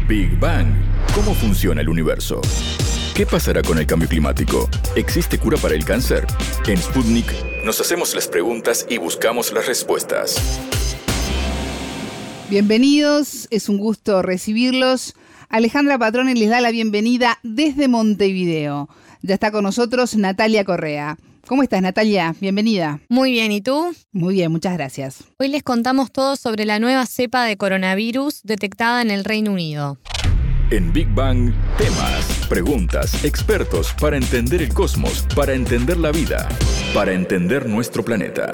Big Bang. ¿Cómo funciona el universo? ¿Qué pasará con el cambio climático? ¿Existe cura para el cáncer? En Sputnik nos hacemos las preguntas y buscamos las respuestas. Bienvenidos, es un gusto recibirlos. Alejandra Patrone les da la bienvenida desde Montevideo. Ya está con nosotros Natalia Correa. ¿Cómo estás, Natalia? Bienvenida. Muy bien, ¿y tú? Muy bien, muchas gracias. Hoy les contamos todo sobre la nueva cepa de coronavirus detectada en el Reino Unido. En Big Bang, temas, preguntas, expertos para entender el cosmos, para entender la vida, para entender nuestro planeta.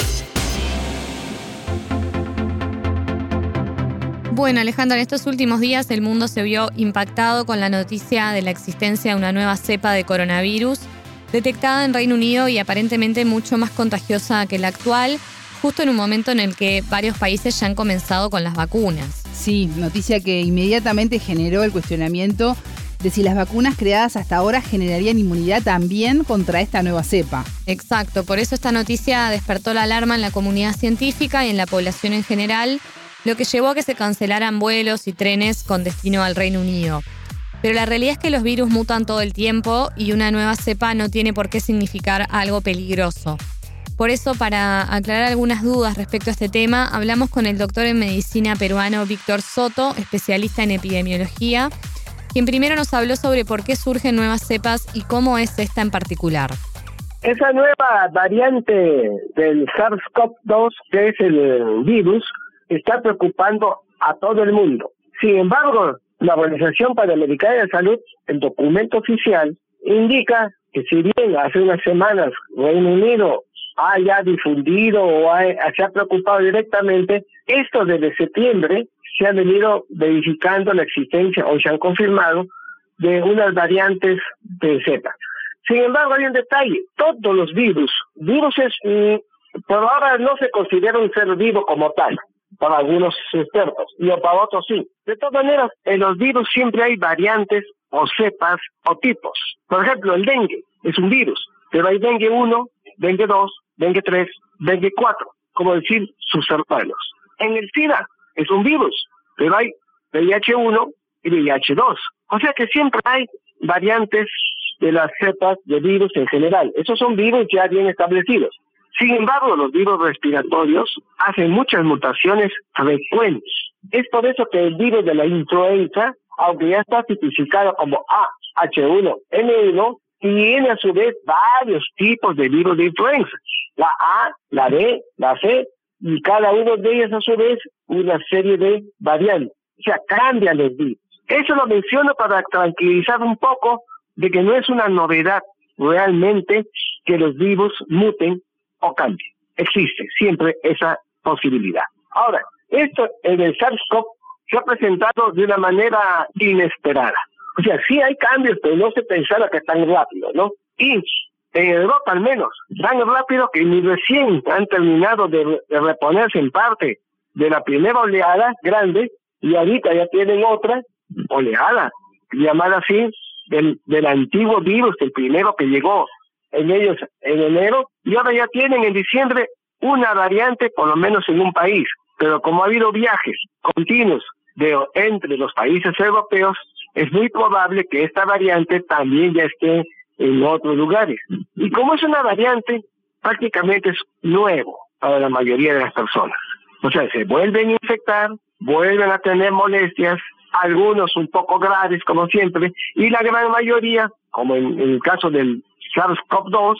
Bueno, Alejandra, en estos últimos días el mundo se vio impactado con la noticia de la existencia de una nueva cepa de coronavirus detectada en Reino Unido y aparentemente mucho más contagiosa que la actual, justo en un momento en el que varios países ya han comenzado con las vacunas. Sí, noticia que inmediatamente generó el cuestionamiento de si las vacunas creadas hasta ahora generarían inmunidad también contra esta nueva cepa. Exacto, por eso esta noticia despertó la alarma en la comunidad científica y en la población en general, lo que llevó a que se cancelaran vuelos y trenes con destino al Reino Unido. Pero la realidad es que los virus mutan todo el tiempo y una nueva cepa no tiene por qué significar algo peligroso. Por eso, para aclarar algunas dudas respecto a este tema, hablamos con el doctor en medicina peruano Víctor Soto, especialista en epidemiología, quien primero nos habló sobre por qué surgen nuevas cepas y cómo es esta en particular. Esa nueva variante del SARS-CoV-2, que es el virus, está preocupando a todo el mundo. Sin embargo, la Organización Panamericana de Salud, el documento oficial, indica que si bien hace unas semanas Reino Unido haya difundido o se ha preocupado directamente, esto desde septiembre se ha venido verificando la existencia o se han confirmado de unas variantes de cepa. Sin embargo, hay un detalle: todos los viruses por ahora no se considera un ser vivo como tal, para algunos expertos, y para otros sí. De todas maneras, en los virus siempre hay variantes o cepas o tipos. Por ejemplo, el dengue es un virus, pero hay dengue 1, dengue 2, dengue 3, dengue 4, como decir sus hermanos. En el SIDA es un virus, pero hay VIH-1 y VIH-2. O sea que siempre hay variantes de las cepas de virus en general. Esos son virus ya bien establecidos. Sin embargo, los virus respiratorios hacen muchas mutaciones frecuentes. Es por eso que el virus de la influenza, aunque ya está tipificado como A/H1N1, tiene a su vez varios tipos de virus de influenza. La A, la B, la C, y cada uno de ellos a su vez una serie de variantes. O sea, cambian los virus. Eso lo menciono para tranquilizar un poco de que no es una novedad realmente que los virus muten o cambie. Existe siempre esa posibilidad. Ahora, esto en el SARS-CoV se ha presentado de una manera inesperada. O sea, sí hay cambios, pero no se pensaba que tan rápido, ¿no? Y en Europa al menos, tan rápido que ni recién han terminado de reponerse en parte de la primera oleada grande, y ahorita ya tienen otra oleada, llamada así, del antiguo virus, el primero que llegó en ellos en enero, y ahora ya tienen en diciembre una variante, por lo menos en un país. Pero como ha habido viajes continuos entre los países europeos, es muy probable que esta variante también ya esté en otros lugares. Y como es una variante, prácticamente es nuevo para la mayoría de las personas. O sea, se vuelven a infectar, vuelven a tener molestias, algunos un poco graves, como siempre, y la gran mayoría, como en el caso del SARS-CoV-2,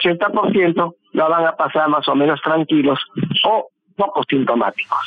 80% la van a pasar más o menos tranquilos o poco sintomáticos.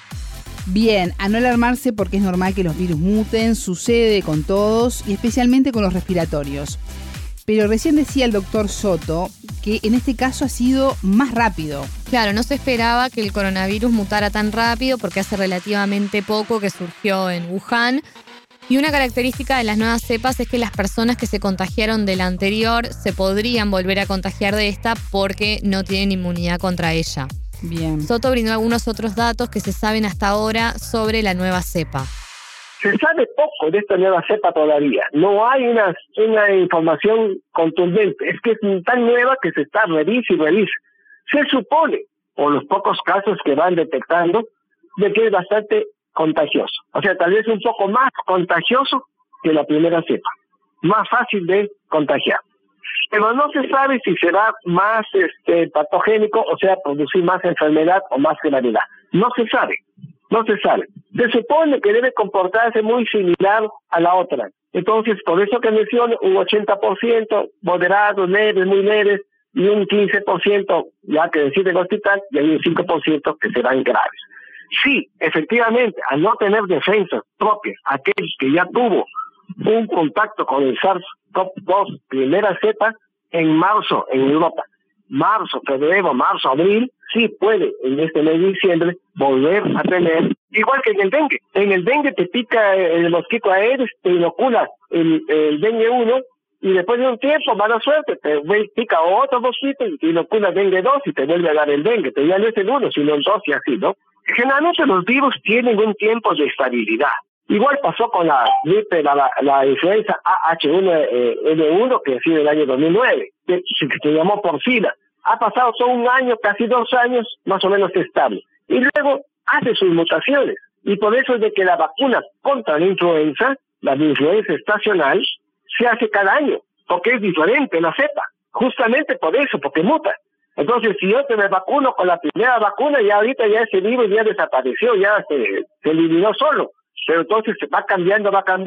Bien, a no alarmarse porque es normal que los virus muten, sucede con todos y especialmente con los respiratorios. Pero recién decía el doctor Soto que en este caso ha sido más rápido. Claro, no se esperaba que el coronavirus mutara tan rápido porque hace relativamente poco que surgió en Wuhan. Y una característica de las nuevas cepas es que las personas que se contagiaron de la anterior se podrían volver a contagiar de esta porque no tienen inmunidad contra ella. Bien. Soto brindó algunos otros datos que se saben hasta ahora sobre la nueva cepa. Se sabe poco de esta nueva cepa todavía. No hay una información contundente. Es que es tan nueva que se está revisa y revisa. Se supone, por los pocos casos que van detectando, de que es bastante contagioso. O sea, tal vez un poco más contagioso que la primera cepa. Más fácil de contagiar. Pero no se sabe si será más patogénico, o sea, producir más enfermedad o más gravedad. No se sabe. Se supone que debe comportarse muy similar a la otra. Entonces, por eso que menciono, un 80% moderados, leves, muy leves, y un 15% ya que decide el hospital, y hay un 5% que serán graves. Sí, efectivamente, al no tener defensas propias, aquel que ya tuvo un contacto con el SARS-CoV-2 primera cepa en marzo en Europa, febrero, abril, sí puede en este mes de diciembre volver a tener, igual que en el dengue. En el dengue te pica el mosquito Aedes, te inocula el dengue 1 y después de un tiempo, mala suerte, te pica otro mosquito y te inocula dengue 2 y te vuelve a dar el dengue, pero ya no es el 1 sino el 2 y así, ¿no? Generalmente los virus tienen un tiempo de estabilidad. Igual pasó con la gripe, la influenza AH1N1 que ha sido el año 2009, que se llamó porcina. Ha pasado todo un año, casi 2 años, más o menos estable. Y luego hace sus mutaciones. Y por eso es de que la vacuna contra la influenza estacional, se hace cada año, porque es diferente la cepa. Justamente por eso, porque muta. Entonces, si yo me vacuno con la primera vacuna, ya ahorita ya ese virus ya desapareció, ya se eliminó solo. Pero entonces se va cambiando.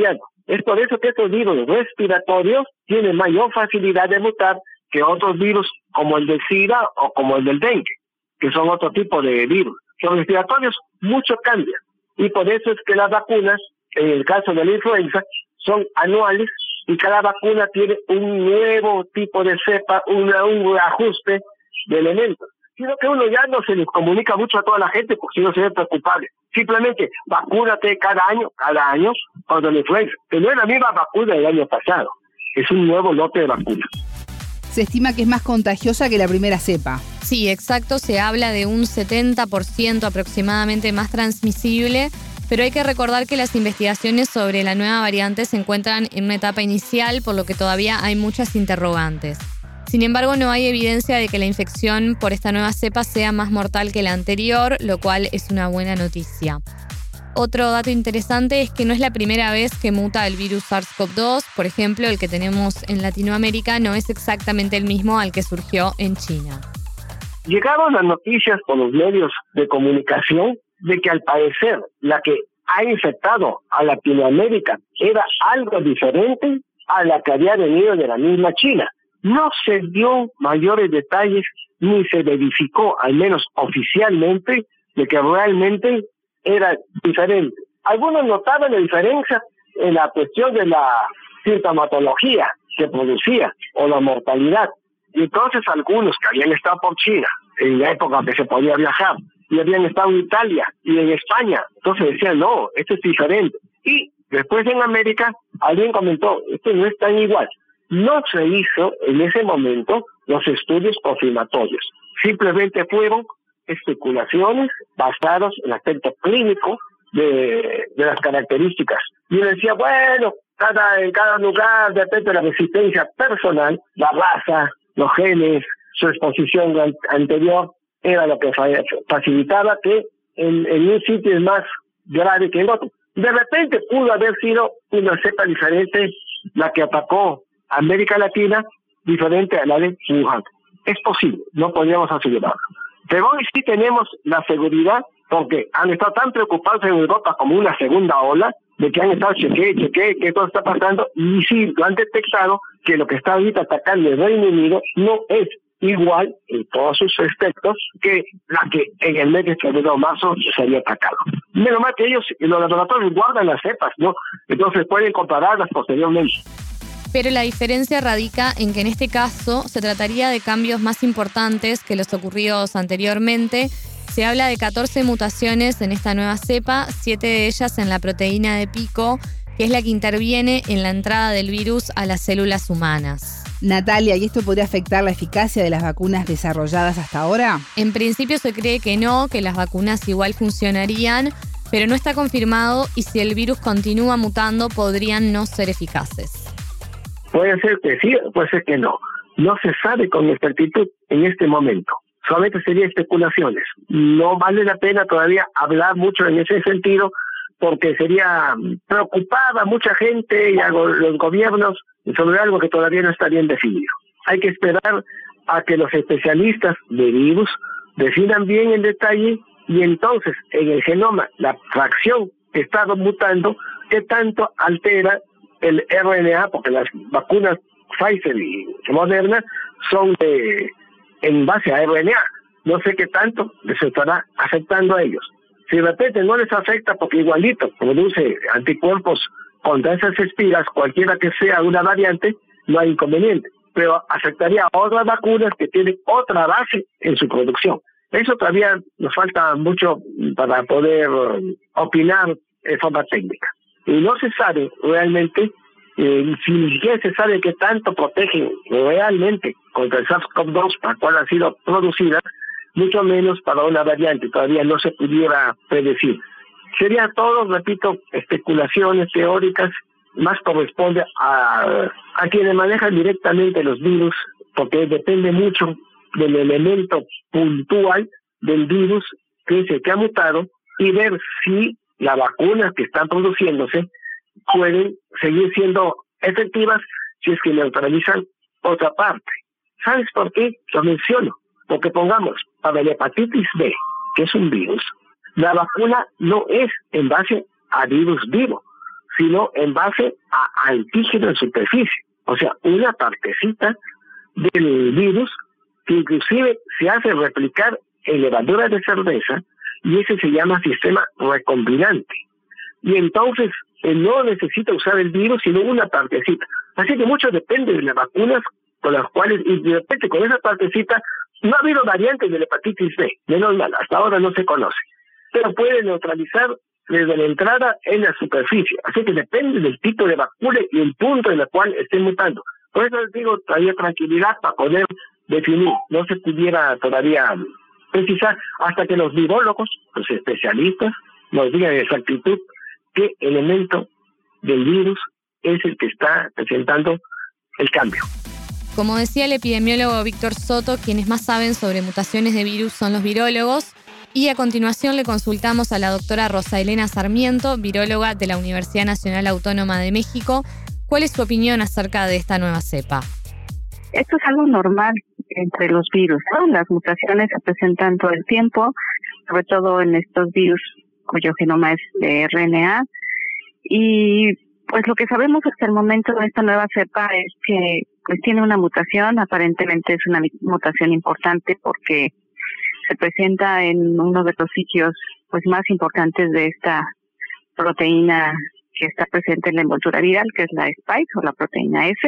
Es por eso que estos virus respiratorios tienen mayor facilidad de mutar que otros virus como el del SIDA o como el del dengue, que son otro tipo de virus. Los respiratorios mucho cambian. Y por eso es que las vacunas, en el caso de la influenza, son anuales y cada vacuna tiene un nuevo tipo de cepa, un ajuste de elementos. Sino que uno ya no se les comunica mucho a toda la gente porque si no se ve preocupable. Simplemente vacúnate cada año contra la influenza. Que no es la misma vacuna del año pasado. Es un nuevo lote de vacunas. Se estima que es más contagiosa que la primera cepa. Sí, exacto. Se habla de un 70% aproximadamente más transmisible. Pero hay que recordar que las investigaciones sobre la nueva variante se encuentran en una etapa inicial, por lo que todavía hay muchas interrogantes. Sin embargo, no hay evidencia de que la infección por esta nueva cepa sea más mortal que la anterior, lo cual es una buena noticia. Otro dato interesante es que no es la primera vez que muta el virus SARS-CoV-2. Por ejemplo, el que tenemos en Latinoamérica no es exactamente el mismo al que surgió en China. Llegaron las noticias por los medios de comunicación de que al parecer la que ha infectado a Latinoamérica era algo diferente a la que había venido de la misma China. No se dio mayores detalles ni se verificó, al menos oficialmente, de que realmente era diferente. Algunos notaban la diferencia en la cuestión de la sintomatología que producía o la mortalidad. Y entonces algunos que habían estado por China en la época que se podía viajar y habían estado en Italia y en España, entonces decían, no, esto es diferente. Y después en América alguien comentó, esto no es tan igual. No se hizo en ese momento los estudios confirmatorios. Simplemente fueron especulaciones basadas en el aspecto clínico de las características. Y uno decía, bueno, en cada lugar depende de la resistencia personal, la raza, los genes, su exposición anterior, era lo que facilitaba que en un sitio es más grave que en otro. De repente pudo haber sido una cepa diferente la que atacó América Latina, diferente a la de Wuhan. Es posible, no podríamos asegurarlo. Pero hoy sí tenemos la seguridad, porque han estado tan preocupados en Europa como una segunda ola, de que han estado cheque, que todo está pasando, y sí, lo han detectado que lo que está ahorita atacando el Reino Unido no es igual en todos sus aspectos que la que en el mes de febrero o marzo se había atacado. Menos mal que ellos en los laboratorios guardan las cepas, ¿no? Entonces pueden compararlas posteriormente. Pero la diferencia radica en que en este caso se trataría de cambios más importantes que los ocurridos anteriormente. Se habla de 14 mutaciones en esta nueva cepa, 7 de ellas en la proteína de pico, que es la que interviene en la entrada del virus a las células humanas. Natalia, ¿y esto podría afectar la eficacia de las vacunas desarrolladas hasta ahora? En principio se cree que no, que las vacunas igual funcionarían, pero no está confirmado y si el virus continúa mutando podrían no ser eficaces. Puede ser que sí, puede ser que no. No se sabe con exactitud en este momento. Solamente serían especulaciones. No vale la pena todavía hablar mucho en ese sentido porque sería preocupar a mucha gente y a los gobiernos sobre algo que todavía no está bien definido. Hay que esperar a que los especialistas de virus definan bien en detalle y entonces en el genoma, la fracción que está mutando, qué tanto altera el RNA, porque las vacunas Pfizer y Moderna son en base a RNA. No sé qué tanto les estará afectando a ellos. Si de repente no les afecta porque igualito produce anticuerpos contra esas espiras, cualquiera que sea una variante, no hay inconveniente. Pero afectaría a otras vacunas que tienen otra base en su producción. Eso todavía nos falta mucho para poder opinar de forma técnica. Y no se sabe realmente, si ni siquiera se sabe qué tanto protegen realmente contra el SARS-CoV-2 para cuál ha sido producida, mucho menos para una variante, todavía no se pudiera predecir. Sería todo, repito, especulaciones teóricas, más corresponde a quienes manejan directamente los virus, porque depende mucho del elemento puntual del virus que es el que ha mutado y ver si las vacunas que están produciéndose pueden seguir siendo efectivas si es que neutralizan otra parte. ¿Sabes por qué? Lo menciono. Porque pongamos, para la hepatitis B, que es un virus, la vacuna no es en base a virus vivo, sino en base a antígeno en superficie. O sea, una partecita del virus que inclusive se hace replicar en levaduras de cerveza y ese se llama sistema recombinante. Y entonces no necesita usar el virus, sino una partecita. Así que mucho depende de las vacunas con las cuales, y de repente con esa partecita, no ha habido variantes de la hepatitis B, menos mal, hasta ahora no se conoce, pero puede neutralizar desde la entrada en la superficie. Así que depende del tipo de vacuna y el punto en el cual estén mutando. Por eso les digo, todavía tranquilidad para poder definir. No se pudiera todavía precisar hasta que los virólogos, los especialistas, nos digan en exactitud qué elemento del virus es el que está presentando el cambio. Como decía el epidemiólogo Víctor Soto, quienes más saben sobre mutaciones de virus son los virólogos. Y a continuación le consultamos a la doctora Rosa Elena Sarmiento, viróloga de la Universidad Nacional Autónoma de México. ¿Cuál es su opinión acerca de esta nueva cepa? Esto es algo normal entre los virus, ¿no? Las mutaciones se presentan todo el tiempo, sobre todo en estos virus cuyo genoma es de RNA. Y pues lo que sabemos hasta el momento de esta nueva cepa es que pues tiene una mutación, aparentemente es una mutación importante porque se presenta en uno de los sitios pues más importantes de esta proteína que está presente en la envoltura viral, que es la spike o la proteína S.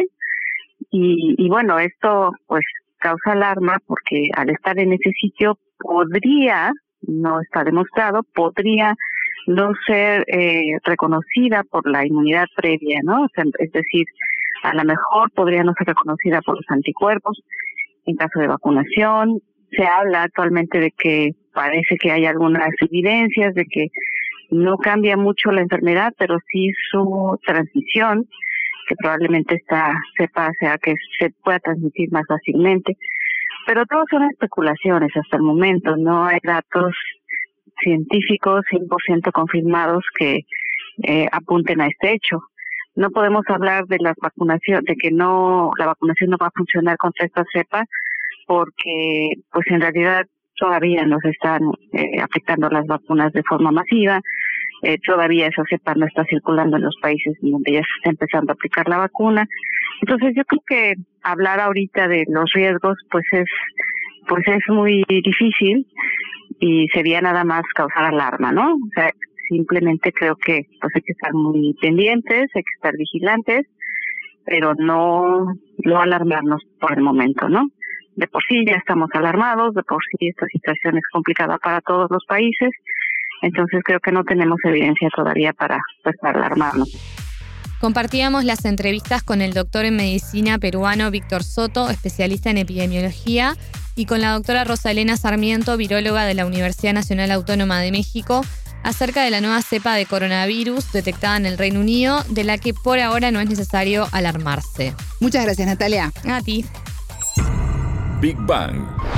Y bueno, esto pues causa alarma porque al estar en ese sitio podría, no está demostrado, podría no ser reconocida por la inmunidad previa, ¿no? O sea, es decir, a lo mejor podría no ser reconocida por los anticuerpos en caso de vacunación. Se habla actualmente de que parece que hay algunas evidencias de que no cambia mucho la enfermedad, pero sí su transmisión, que probablemente esta cepa sea que se pueda transmitir más fácilmente. Pero todo son especulaciones hasta el momento, no hay datos científicos 100% confirmados que apunten a este hecho. No podemos hablar de la vacunación, de que la vacunación no va a funcionar contra esta cepa, porque pues en realidad todavía nos están aplicando las vacunas de forma masiva, todavía esa cepa no está circulando en los países donde ya se está empezando a aplicar la vacuna. Entonces yo creo que hablar ahorita de los riesgos pues es muy difícil y sería nada más causar alarma, ¿no? O sea, simplemente creo que pues hay que estar muy pendientes, hay que estar vigilantes, pero no alarmarnos por el momento, ¿no? De por sí ya estamos alarmados, de por sí esta situación es complicada para todos los países, entonces creo que no tenemos evidencia todavía para alarmarnos. Compartíamos las entrevistas con el doctor en medicina peruano Víctor Soto, especialista en epidemiología, y con la doctora Rosa Elena Sarmiento, viróloga de la Universidad Nacional Autónoma de México, acerca de la nueva cepa de coronavirus detectada en el Reino Unido, de la que por ahora no es necesario alarmarse. Muchas gracias, Natalia. A ti. Big Bang.